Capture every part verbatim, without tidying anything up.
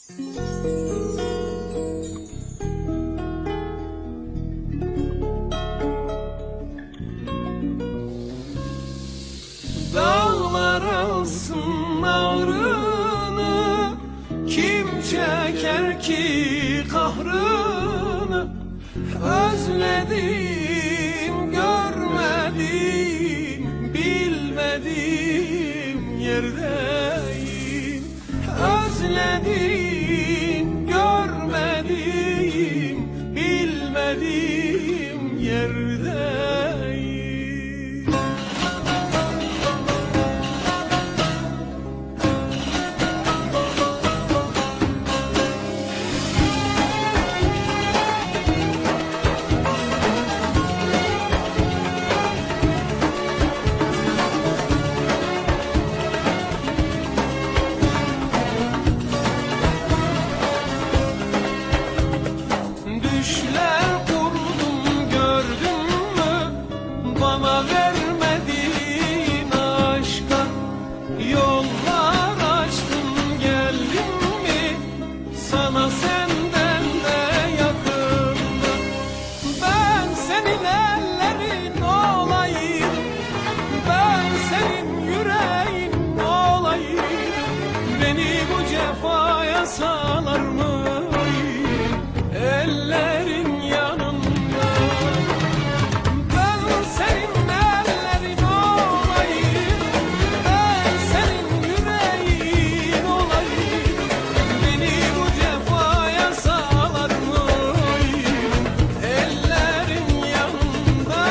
Dağlar alsın ağrını, kim çeker ki kahrını? Özledim, görmedim, bilmedim yerdeyim. Özledim, görmedim, bilmedim yerdeyim. Düşler kurdum, gördün mü? Bana vermedin aşka. Yollar açtım, geldim mi? Sana senden de yakındım. Ben senin ellerin olayım, ben senin yüreğin olayım. Beni bu cefaya salar mı? Ellerin yanında, ben senin ellerin olayım, ben senin yüreğin olayım. Beni bu cefaya salar mıyım? Ellerin yanında.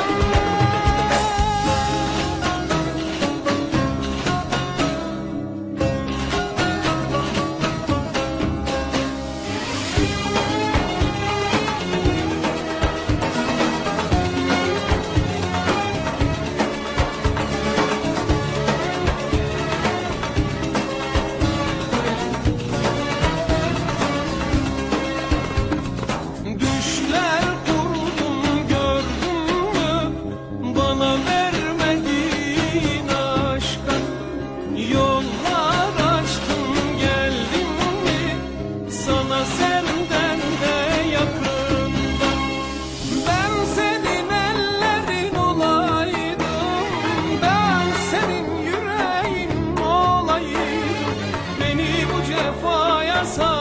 Düşler kurdum, gördün mü? Bana vermedin aşka. Yollar açtım, geldim mi? Sana senden de yakında. Ben senin ellerin olaydım, ben senin yüreğin olayım. Beni bu cefaya sal.